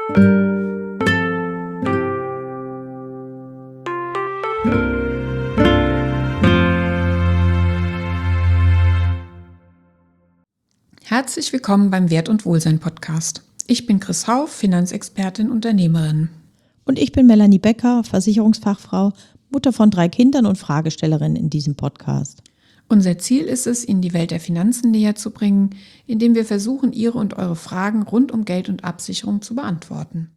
Herzlich willkommen beim Wert- und Wohlsein-Podcast. Ich bin Chris Hauff, Finanzexpertin, Unternehmerin. Und ich bin Melanie Becker, Versicherungsfachfrau, Mutter von 3 Kindern und Fragestellerin in diesem Podcast. Unser Ziel ist es, Ihnen die Welt der Finanzen näher zu bringen, indem wir versuchen, Ihre und eure Fragen rund um Geld und Absicherung zu beantworten.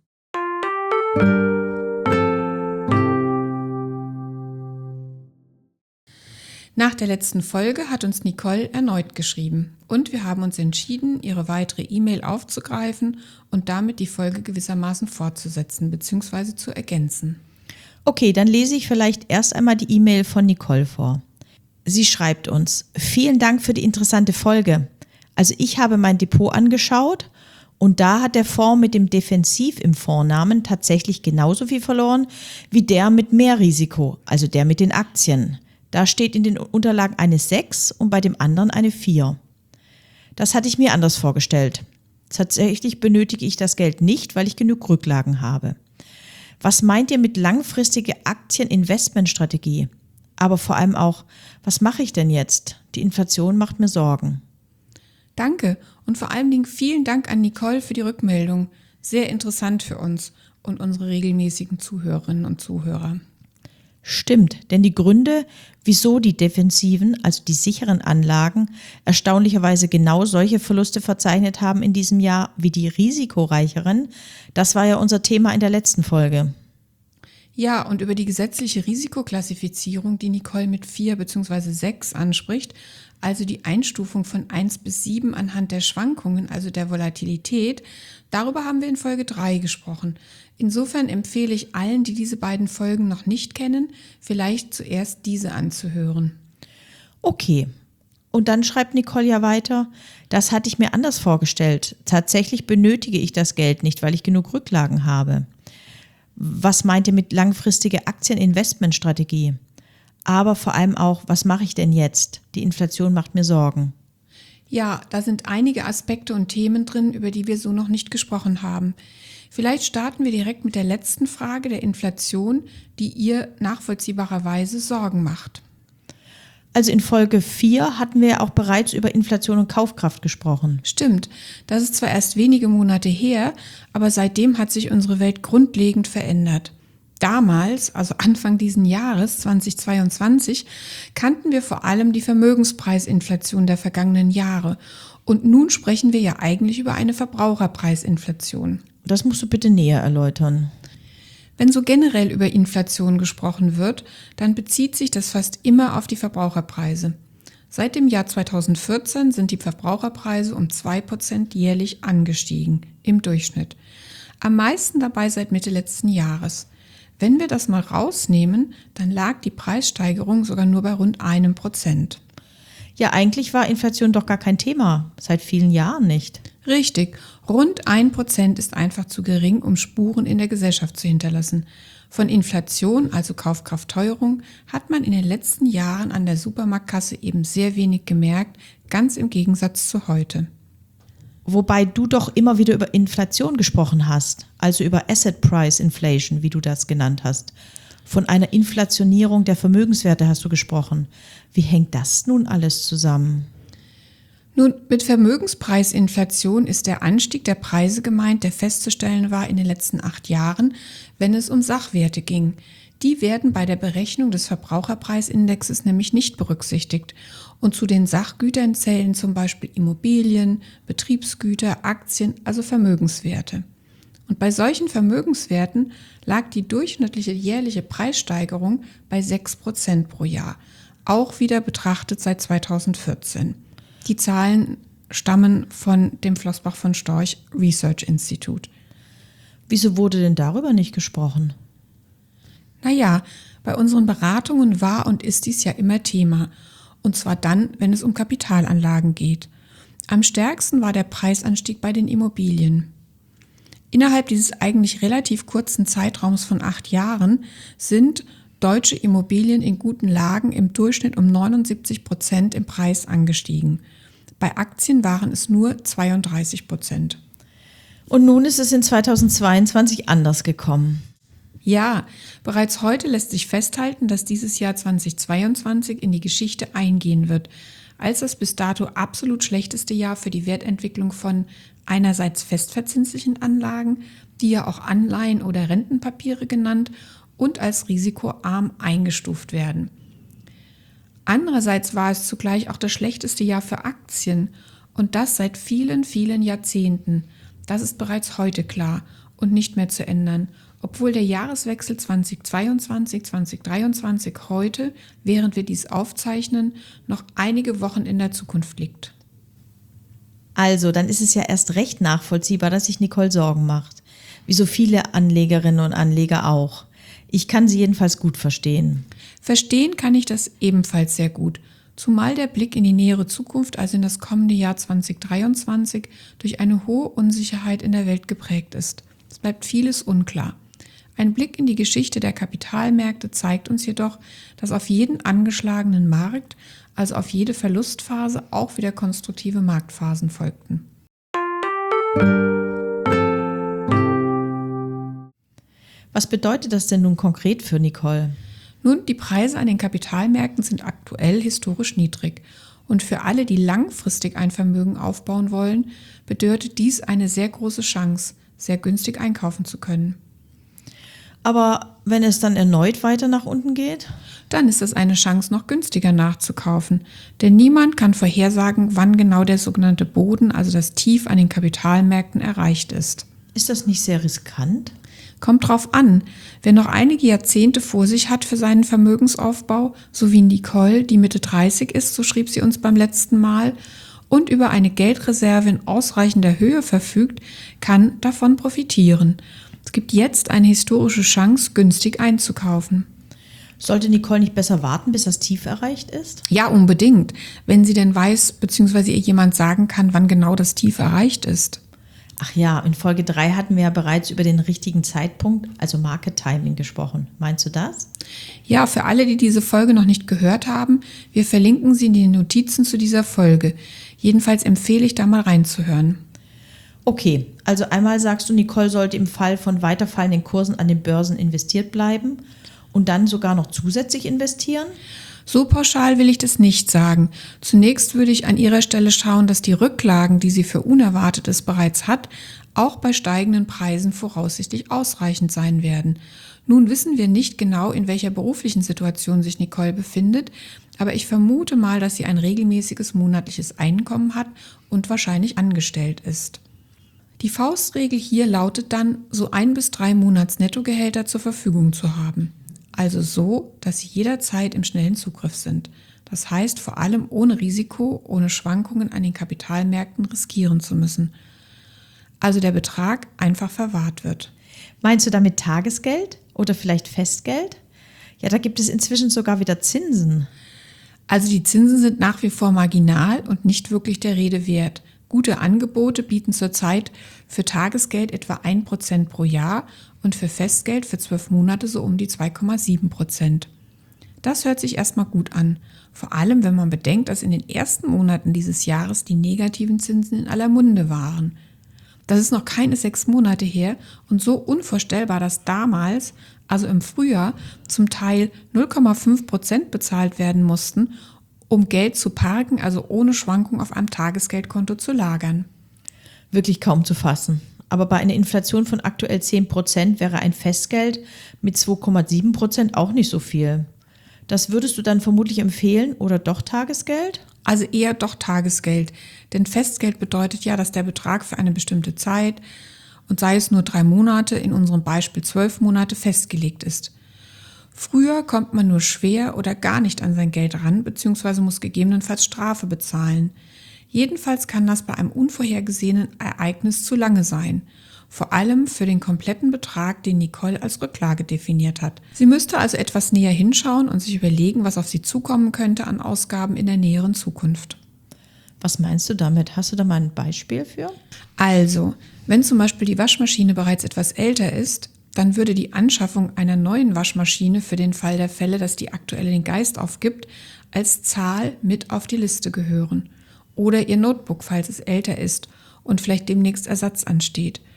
Nach der letzten Folge hat uns Nicole erneut geschrieben und wir haben uns entschieden, ihre weitere E-Mail aufzugreifen und damit die Folge gewissermaßen fortzusetzen bzw. zu ergänzen. Okay, dann lese ich vielleicht erst einmal die E-Mail von Nicole vor. Sie schreibt uns: Vielen Dank für die interessante Folge. Also ich habe mein Depot angeschaut und da hat der Fonds mit dem Defensiv im Fondsnamen tatsächlich genauso viel verloren wie der mit mehr Risiko, also der mit den Aktien. Da steht in den Unterlagen eine 6 und bei dem anderen eine 4. Das hatte ich mir anders vorgestellt. Tatsächlich benötige ich das Geld nicht, weil ich genug Rücklagen habe. Was meint ihr mit langfristige Aktieninvestmentstrategie? Aber vor allem auch, was mache ich denn jetzt? Die Inflation macht mir Sorgen. Danke und vor allen Dingen vielen Dank an Nicole für die Rückmeldung. Sehr interessant für uns und unsere regelmäßigen Zuhörerinnen und Zuhörer. Stimmt, denn die Gründe, wieso die defensiven, also die sicheren Anlagen, erstaunlicherweise genau solche Verluste verzeichnet haben in diesem Jahr wie die risikoreicheren, das war ja unser Thema in der letzten Folge. Ja, und über die gesetzliche Risikoklassifizierung, die Nicole mit 4 bzw. 6 anspricht, also die Einstufung von 1 bis 7 anhand der Schwankungen, also der Volatilität, darüber haben wir in Folge 3 gesprochen. Insofern empfehle ich allen, die diese beiden Folgen noch nicht kennen, vielleicht zuerst diese anzuhören. Okay, und dann schreibt Nicole ja weiter: Das hatte ich mir anders vorgestellt. Tatsächlich benötige ich das Geld nicht, weil ich genug Rücklagen habe. Was meint ihr mit langfristige Aktieninvestmentstrategie? Aber vor allem auch, was mache ich denn jetzt? Die Inflation macht mir Sorgen. Ja, da sind einige Aspekte und Themen drin, über die wir so noch nicht gesprochen haben. Vielleicht starten wir direkt mit der letzten Frage der Inflation, die ihr nachvollziehbarerweise Sorgen macht. Also in Folge 4 hatten wir ja auch bereits über Inflation und Kaufkraft gesprochen. Stimmt, das ist zwar erst wenige Monate her, aber seitdem hat sich unsere Welt grundlegend verändert. Damals, also Anfang diesen Jahres 2022, kannten wir vor allem die Vermögenspreisinflation der vergangenen Jahre. Und nun sprechen wir ja eigentlich über eine Verbraucherpreisinflation. Das musst du bitte näher erläutern. Wenn so generell über Inflation gesprochen wird, dann bezieht sich das fast immer auf die Verbraucherpreise. Seit dem Jahr 2014 sind die Verbraucherpreise um 2% jährlich angestiegen, im Durchschnitt. Am meisten dabei seit Mitte letzten Jahres. Wenn wir das mal rausnehmen, dann lag die Preissteigerung sogar nur bei rund 1%. Ja, eigentlich war Inflation doch gar kein Thema, seit vielen Jahren nicht. Richtig, rund 1% ist einfach zu gering, um Spuren in der Gesellschaft zu hinterlassen. Von Inflation, also Kaufkraftteuerung, hat man in den letzten Jahren an der Supermarktkasse eben sehr wenig gemerkt, ganz im Gegensatz zu heute. Wobei du doch immer wieder über Inflation gesprochen hast, also über Asset Price Inflation, wie du das genannt hast. Von einer Inflationierung der Vermögenswerte hast du gesprochen. Wie hängt das nun alles zusammen? Nun, mit Vermögenspreisinflation ist der Anstieg der Preise gemeint, der festzustellen war in den letzten 8 Jahren, wenn es um Sachwerte ging. Die werden bei der Berechnung des Verbraucherpreisindexes nämlich nicht berücksichtigt. Und zu den Sachgütern zählen zum Beispiel Immobilien, Betriebsgüter, Aktien, also Vermögenswerte. Und bei solchen Vermögenswerten lag die durchschnittliche jährliche Preissteigerung bei 6% pro Jahr, auch wieder betrachtet seit 2014. Die Zahlen stammen von dem Flossbach von Storch Research Institute. Wieso wurde denn darüber nicht gesprochen? Naja, bei unseren Beratungen war und ist dies ja immer Thema. Und zwar dann, wenn es um Kapitalanlagen geht. Am stärksten war der Preisanstieg bei den Immobilien. Innerhalb dieses eigentlich relativ kurzen Zeitraums von 8 Jahren sind deutsche Immobilien in guten Lagen im Durchschnitt um 79% im Preis angestiegen. Bei Aktien waren es nur 32%. Und nun ist es in 2022 anders gekommen. Ja, bereits heute lässt sich festhalten, dass dieses Jahr 2022 in die Geschichte eingehen wird, als das bis dato absolut schlechteste Jahr für die Wertentwicklung von einerseits festverzinslichen Anlagen, die ja auch Anleihen oder Rentenpapiere genannt und als risikoarm eingestuft werden. Andererseits war es zugleich auch das schlechteste Jahr für Aktien und das seit vielen, vielen Jahrzehnten. Das ist bereits heute klar und nicht mehr zu ändern, obwohl der Jahreswechsel 2022/2023 heute, während wir dies aufzeichnen, noch einige Wochen in der Zukunft liegt. Also, dann ist es ja erst recht nachvollziehbar, dass sich Nicole Sorgen macht. Wie so viele Anlegerinnen und Anleger auch. Ich kann sie jedenfalls gut verstehen. Verstehen kann ich das ebenfalls sehr gut, zumal der Blick in die nähere Zukunft, also in das kommende Jahr 2023, durch eine hohe Unsicherheit in der Welt geprägt ist. Es bleibt vieles unklar. Ein Blick in die Geschichte der Kapitalmärkte zeigt uns jedoch, dass auf jeden angeschlagenen Markt, also auf jede Verlustphase, auch wieder konstruktive Marktphasen folgten. Was bedeutet das denn nun konkret für Nicole? Nun, die Preise an den Kapitalmärkten sind aktuell historisch niedrig. Und für alle, die langfristig ein Vermögen aufbauen wollen, bedeutet dies eine sehr große Chance, sehr günstig einkaufen zu können. Aber wenn es dann erneut weiter nach unten geht? Dann ist es eine Chance, noch günstiger nachzukaufen. Denn niemand kann vorhersagen, wann genau der sogenannte Boden, also das Tief an den Kapitalmärkten, erreicht ist. Ist das nicht sehr riskant? Kommt drauf an. Wer noch einige Jahrzehnte vor sich hat für seinen Vermögensaufbau, so wie Nicole, die Mitte 30 ist, so schrieb sie uns beim letzten Mal, und über eine Geldreserve in ausreichender Höhe verfügt, kann davon profitieren. Es gibt jetzt eine historische Chance, günstig einzukaufen. Sollte Nicole nicht besser warten, bis das Tief erreicht ist? Ja, unbedingt, wenn sie denn weiß, bzw. ihr jemand sagen kann, wann genau das Tief erreicht ist. Ach ja, in Folge 3 hatten wir ja bereits über den richtigen Zeitpunkt, also Market Timing, gesprochen. Meinst du das? Ja, für alle, die diese Folge noch nicht gehört haben, wir verlinken sie in den Notizen zu dieser Folge. Jedenfalls empfehle ich, da mal reinzuhören. Okay, also einmal sagst du, Nicole sollte im Fall von weiterfallenden Kursen an den Börsen investiert bleiben und dann sogar noch zusätzlich investieren? So pauschal will ich das nicht sagen. Zunächst würde ich an ihrer Stelle schauen, dass die Rücklagen, die sie für Unerwartetes bereits hat, auch bei steigenden Preisen voraussichtlich ausreichend sein werden. Nun wissen wir nicht genau, in welcher beruflichen Situation sich Nicole befindet, aber ich vermute mal, dass sie ein regelmäßiges monatliches Einkommen hat und wahrscheinlich angestellt ist. Die Faustregel hier lautet dann, so 1 bis 3 Monatsnettogehälter zur Verfügung zu haben. Also so, dass sie jederzeit im schnellen Zugriff sind. Das heißt vor allem ohne Risiko, ohne Schwankungen an den Kapitalmärkten riskieren zu müssen. Also der Betrag einfach verwahrt wird. Meinst du damit Tagesgeld oder vielleicht Festgeld? Ja, da gibt es inzwischen sogar wieder Zinsen. Also die Zinsen sind nach wie vor marginal und nicht wirklich der Rede wert. Gute Angebote bieten zurzeit für Tagesgeld etwa 1% pro Jahr und für Festgeld für 12 Monate so um die 2,7%. Das hört sich erstmal gut an, vor allem wenn man bedenkt, dass in den ersten Monaten dieses Jahres die negativen Zinsen in aller Munde waren. Das ist noch keine 6 Monate her und so unvorstellbar, dass damals, also im Frühjahr, zum Teil 0,5% bezahlt werden mussten, um Geld zu parken, also ohne Schwankung auf einem Tagesgeldkonto zu lagern. Wirklich kaum zu fassen. Aber bei einer Inflation von aktuell 10% wäre ein Festgeld mit 2,7% auch nicht so viel. Das würdest du dann vermutlich empfehlen oder doch Tagesgeld? Also eher doch Tagesgeld, denn Festgeld bedeutet ja, dass der Betrag für eine bestimmte Zeit, und sei es nur 3 Monate, in unserem Beispiel 12 Monate, festgelegt ist. Früher kommt man nur schwer oder gar nicht an sein Geld ran, bzw. muss gegebenenfalls Strafe bezahlen. Jedenfalls kann das bei einem unvorhergesehenen Ereignis zu lange sein. Vor allem für den kompletten Betrag, den Nicole als Rücklage definiert hat. Sie müsste also etwas näher hinschauen und sich überlegen, was auf sie zukommen könnte an Ausgaben in der näheren Zukunft. Was meinst du damit? Hast du da mal ein Beispiel für? Also, wenn zum Beispiel die Waschmaschine bereits etwas älter ist, dann würde die Anschaffung einer neuen Waschmaschine für den Fall der Fälle, dass die aktuelle den Geist aufgibt, als Zahl mit auf die Liste gehören. Oder ihr Notebook, falls es älter ist und vielleicht demnächst Ersatz ansteht.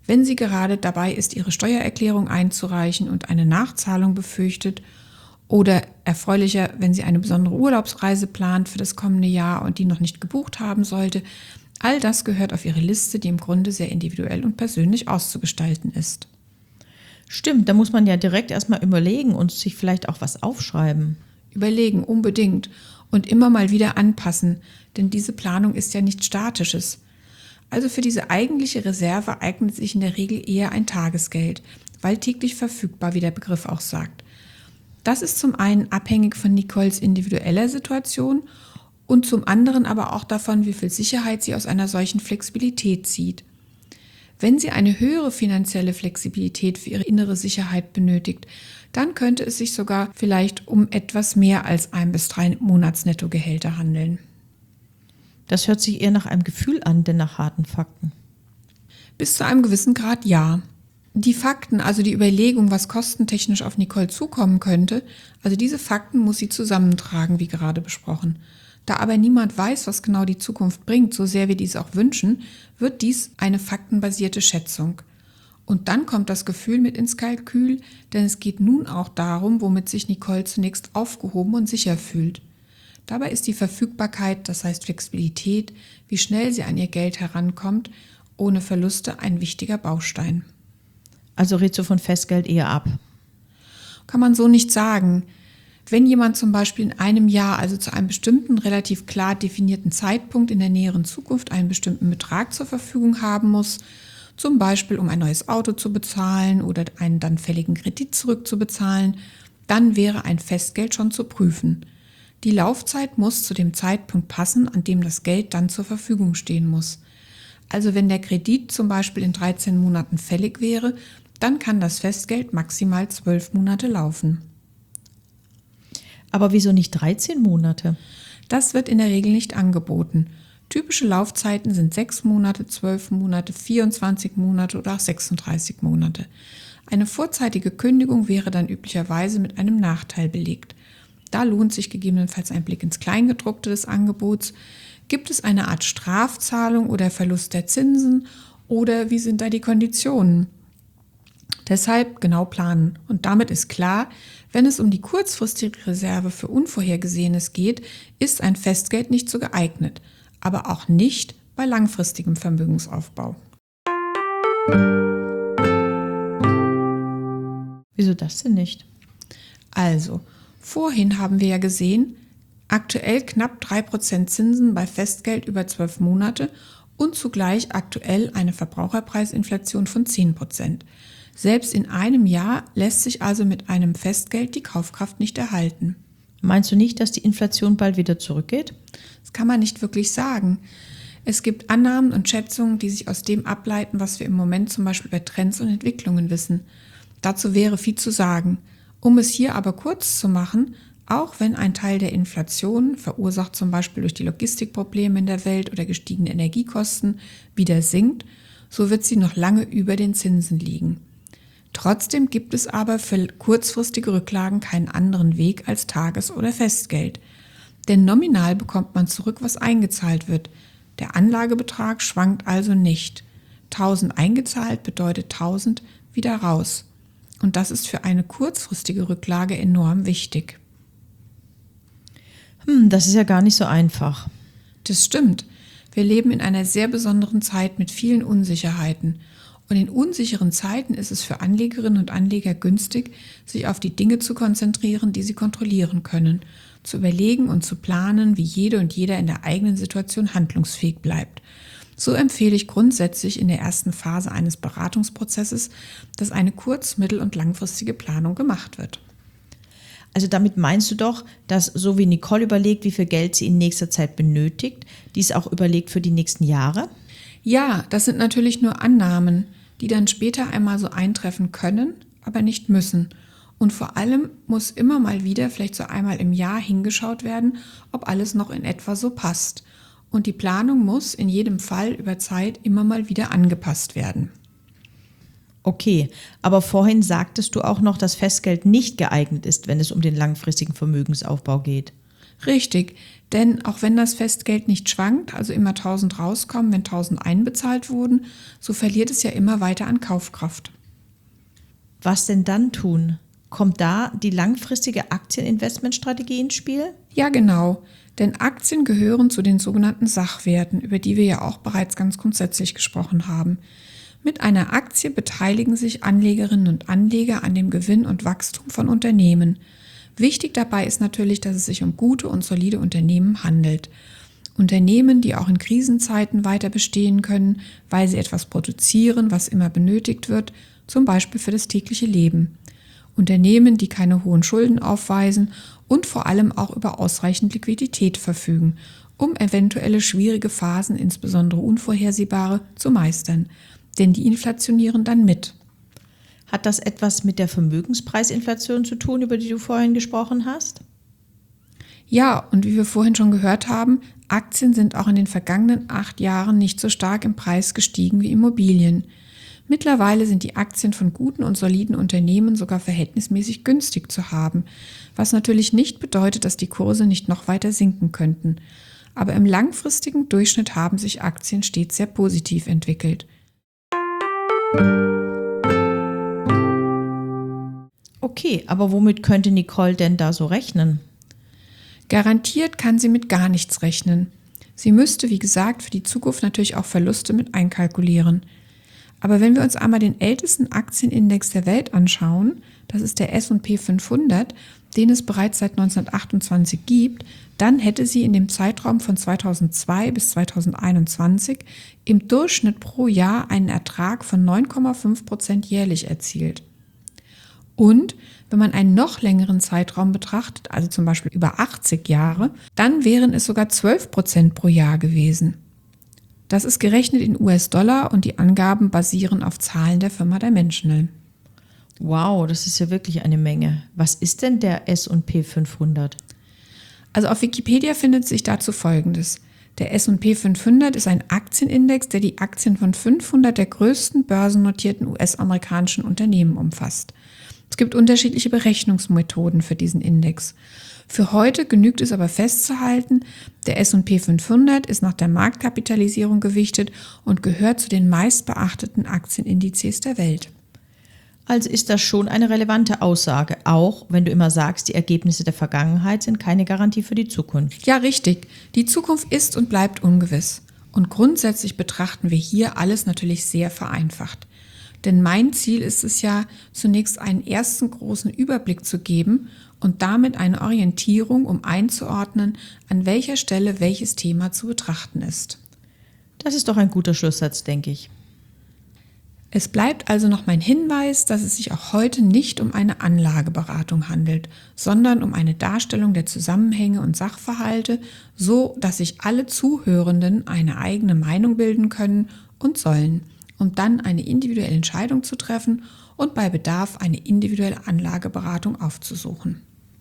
Wenn sie gerade dabei ist, ihre Steuererklärung einzureichen und eine Nachzahlung befürchtet, oder erfreulicher, wenn sie eine besondere Urlaubsreise plant für das kommende Jahr und die noch nicht gebucht haben sollte. All das gehört auf ihre Liste, die im Grunde sehr individuell und persönlich auszugestalten ist. Stimmt, da muss man ja direkt erstmal überlegen und sich vielleicht auch was aufschreiben. Überlegen, unbedingt. Und immer mal wieder anpassen, denn diese Planung ist ja nichts Statisches. Also für diese eigentliche Reserve eignet sich in der Regel eher ein Tagesgeld, weil täglich verfügbar, wie der Begriff auch sagt. Das ist zum einen abhängig von Nicoles individueller Situation und zum anderen aber auch davon, wie viel Sicherheit sie aus einer solchen Flexibilität zieht. Wenn sie eine höhere finanzielle Flexibilität für ihre innere Sicherheit benötigt, dann könnte es sich sogar vielleicht um etwas mehr als 1 bis 3 Monatsnettogehälter handeln. Das hört sich eher nach einem Gefühl an, denn nach harten Fakten. Bis zu einem gewissen Grad ja. Die Fakten, also die Überlegung, was kostentechnisch auf Nicole zukommen könnte, also diese Fakten muss sie zusammentragen, wie gerade besprochen. Da aber niemand weiß, was genau die Zukunft bringt, so sehr wir dies auch wünschen, wird dies eine faktenbasierte Schätzung. Und dann kommt das Gefühl mit ins Kalkül, denn es geht nun auch darum, womit sich Nicole zunächst aufgehoben und sicher fühlt. Dabei ist die Verfügbarkeit, das heißt Flexibilität, wie schnell sie an ihr Geld herankommt, ohne Verluste ein wichtiger Baustein. Also rätst du von Festgeld eher ab? Kann man so nicht sagen. Wenn jemand zum Beispiel in einem Jahr, also zu einem bestimmten, relativ klar definierten Zeitpunkt in der näheren Zukunft einen bestimmten Betrag zur Verfügung haben muss, zum Beispiel um ein neues Auto zu bezahlen oder einen dann fälligen Kredit zurückzubezahlen, dann wäre ein Festgeld schon zu prüfen. Die Laufzeit muss zu dem Zeitpunkt passen, an dem das Geld dann zur Verfügung stehen muss. Also wenn der Kredit zum Beispiel in 13 Monaten fällig wäre, dann kann das Festgeld maximal 12 Monate laufen. Aber wieso nicht 13 Monate? Das wird in der Regel nicht angeboten. Typische Laufzeiten sind 6 Monate, 12 Monate, 24 Monate oder auch 36 Monate. Eine vorzeitige Kündigung wäre dann üblicherweise mit einem Nachteil belegt. Da lohnt sich gegebenenfalls ein Blick ins Kleingedruckte des Angebots. Gibt es eine Art Strafzahlung oder Verlust der Zinsen oder wie sind da die Konditionen? Deshalb genau planen. Und damit ist klar, wenn es um die kurzfristige Reserve für Unvorhergesehenes geht, ist ein Festgeld nicht so geeignet, aber auch nicht bei langfristigem Vermögensaufbau. Wieso das denn nicht? Also, vorhin haben wir ja gesehen, aktuell knapp 3% Zinsen bei Festgeld über 12 Monate und zugleich aktuell eine Verbraucherpreisinflation von 10%. Selbst in einem Jahr lässt sich also mit einem Festgeld die Kaufkraft nicht erhalten. Meinst du nicht, dass die Inflation bald wieder zurückgeht? Das kann man nicht wirklich sagen. Es gibt Annahmen und Schätzungen, die sich aus dem ableiten, was wir im Moment zum Beispiel bei Trends und Entwicklungen wissen. Dazu wäre viel zu sagen. Um es hier aber kurz zu machen, auch wenn ein Teil der Inflation, verursacht zum Beispiel durch die Logistikprobleme in der Welt oder gestiegene Energiekosten, wieder sinkt, so wird sie noch lange über den Zinsen liegen. Trotzdem gibt es aber für kurzfristige Rücklagen keinen anderen Weg als Tages- oder Festgeld. Denn nominal bekommt man zurück, was eingezahlt wird. Der Anlagebetrag schwankt also nicht. 1000 eingezahlt bedeutet 1000 wieder raus. Und das ist für eine kurzfristige Rücklage enorm wichtig. Das ist ja gar nicht so einfach. Das stimmt. Wir leben in einer sehr besonderen Zeit mit vielen Unsicherheiten. Und in unsicheren Zeiten ist es für Anlegerinnen und Anleger günstig, sich auf die Dinge zu konzentrieren, die sie kontrollieren können, zu überlegen und zu planen, wie jede und jeder in der eigenen Situation handlungsfähig bleibt. So empfehle ich grundsätzlich in der ersten Phase eines Beratungsprozesses, dass eine kurz-, mittel- und langfristige Planung gemacht wird. Also damit meinst du doch, dass so wie Nicole überlegt, wie viel Geld sie in nächster Zeit benötigt, dies auch überlegt für die nächsten Jahre? Ja, das sind natürlich nur Annahmen, die dann später einmal so eintreffen können, aber nicht müssen. Und vor allem muss immer mal wieder, vielleicht so einmal im Jahr, hingeschaut werden, ob alles noch in etwa so passt. Und die Planung muss in jedem Fall über Zeit immer mal wieder angepasst werden. Okay, aber vorhin sagtest du auch noch, dass Festgeld nicht geeignet ist, wenn es um den langfristigen Vermögensaufbau geht. Richtig, denn auch wenn das Festgeld nicht schwankt, also immer 1.000 rauskommen, wenn 1.000 einbezahlt wurden, so verliert es ja immer weiter an Kaufkraft. Was denn dann tun? Kommt da die langfristige Aktieninvestmentstrategie ins Spiel? Ja, genau, denn Aktien gehören zu den sogenannten Sachwerten, über die wir ja auch bereits ganz grundsätzlich gesprochen haben. Mit einer Aktie beteiligen sich Anlegerinnen und Anleger an dem Gewinn und Wachstum von Unternehmen. Wichtig dabei ist natürlich, dass es sich um gute und solide Unternehmen handelt. Unternehmen, die auch in Krisenzeiten weiter bestehen können, weil sie etwas produzieren, was immer benötigt wird, zum Beispiel für das tägliche Leben. Unternehmen, die keine hohen Schulden aufweisen und vor allem auch über ausreichend Liquidität verfügen, um eventuelle schwierige Phasen, insbesondere unvorhersehbare, zu meistern. Denn die inflationieren dann mit. Hat das etwas mit der Vermögenspreisinflation zu tun, über die du vorhin gesprochen hast? Ja, und wie wir vorhin schon gehört haben, Aktien sind auch in den vergangenen 8 Jahren nicht so stark im Preis gestiegen wie Immobilien. Mittlerweile sind die Aktien von guten und soliden Unternehmen sogar verhältnismäßig günstig zu haben, was natürlich nicht bedeutet, dass die Kurse nicht noch weiter sinken könnten. Aber im langfristigen Durchschnitt haben sich Aktien stets sehr positiv entwickelt. Okay, aber womit könnte Nicole denn da so rechnen? Garantiert kann sie mit gar nichts rechnen. Sie müsste, wie gesagt, für die Zukunft natürlich auch Verluste mit einkalkulieren. Aber wenn wir uns einmal den ältesten Aktienindex der Welt anschauen, das ist der S&P 500, den es bereits seit 1928 gibt, dann hätte sie in dem Zeitraum von 2002 bis 2021 im Durchschnitt pro Jahr einen Ertrag von 9,5% jährlich erzielt. Und wenn man einen noch längeren Zeitraum betrachtet, also zum Beispiel über 80 Jahre, dann wären es sogar 12% pro Jahr gewesen. Das ist gerechnet in US-Dollar und die Angaben basieren auf Zahlen der Firma Dimensional. Wow, das ist ja wirklich eine Menge. Was ist denn der S&P 500? Also auf Wikipedia findet sich dazu Folgendes. Der S&P 500 ist ein Aktienindex, der die Aktien von 500 der größten börsennotierten US-amerikanischen Unternehmen umfasst. Es gibt unterschiedliche Berechnungsmethoden für diesen Index. Für heute genügt es aber festzuhalten, der S&P 500 ist nach der Marktkapitalisierung gewichtet und gehört zu den meistbeachteten Aktienindizes der Welt. Also ist das schon eine relevante Aussage, auch wenn du immer sagst, die Ergebnisse der Vergangenheit sind keine Garantie für die Zukunft. Ja, richtig. Die Zukunft ist und bleibt ungewiss. Und grundsätzlich betrachten wir hier alles natürlich sehr vereinfacht. Denn mein Ziel ist es ja, zunächst einen ersten großen Überblick zu geben und damit eine Orientierung, um einzuordnen, an welcher Stelle welches Thema zu betrachten ist. Das ist doch ein guter Schlusssatz, denke ich. Es bleibt also noch mein Hinweis, dass es sich auch heute nicht um eine Anlageberatung handelt, sondern um eine Darstellung der Zusammenhänge und Sachverhalte, so dass sich alle Zuhörenden eine eigene Meinung bilden können und sollen, um dann eine individuelle Entscheidung zu treffen und bei Bedarf eine individuelle Anlageberatung aufzusuchen.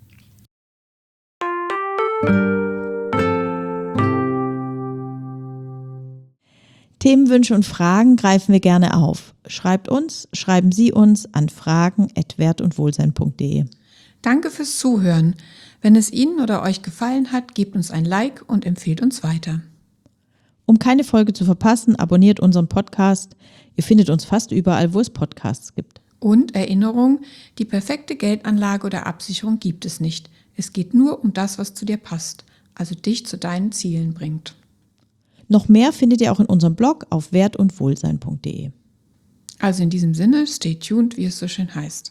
Themenwünsche und Fragen greifen wir gerne auf. Schreiben Sie uns an fragen@wertundwohlsein.de. Danke fürs Zuhören. Wenn es Ihnen oder euch gefallen hat, gebt uns ein Like und empfehlt uns weiter. Um keine Folge zu verpassen, abonniert unseren Podcast. Ihr findet uns fast überall, wo es Podcasts gibt. Und Erinnerung, die perfekte Geldanlage oder Absicherung gibt es nicht. Es geht nur um das, was zu dir passt, also dich zu deinen Zielen bringt. Noch mehr findet ihr auch in unserem Blog auf wertundwohlsein.de. Also in diesem Sinne, stay tuned, wie es so schön heißt.